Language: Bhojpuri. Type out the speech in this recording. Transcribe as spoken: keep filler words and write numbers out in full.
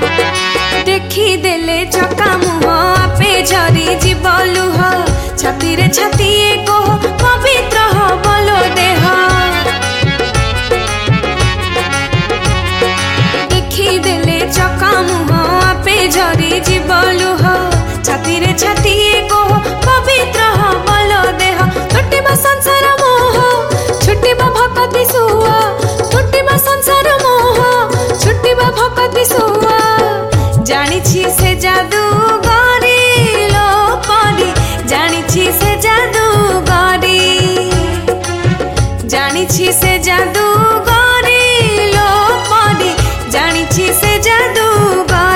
देखी देले चका मुह आपे झरी जीव लुह छाती रे छाती कह पवित्र हबलो देह। देखी देले चका मुह आपे झरी जीव लुह छाती रे छाती कह पवित्र हबलो देह। छुटिबा संसार मोह छुटिबा भक्ति सुआ छुटिबा संसार मोह छुटिबा भक्ति सुआ। जानिछि से जादू गरी लो परी जानिछि से जादू गरी जानिछि से जादू गरी लो परी जानिछि से जादू गरी।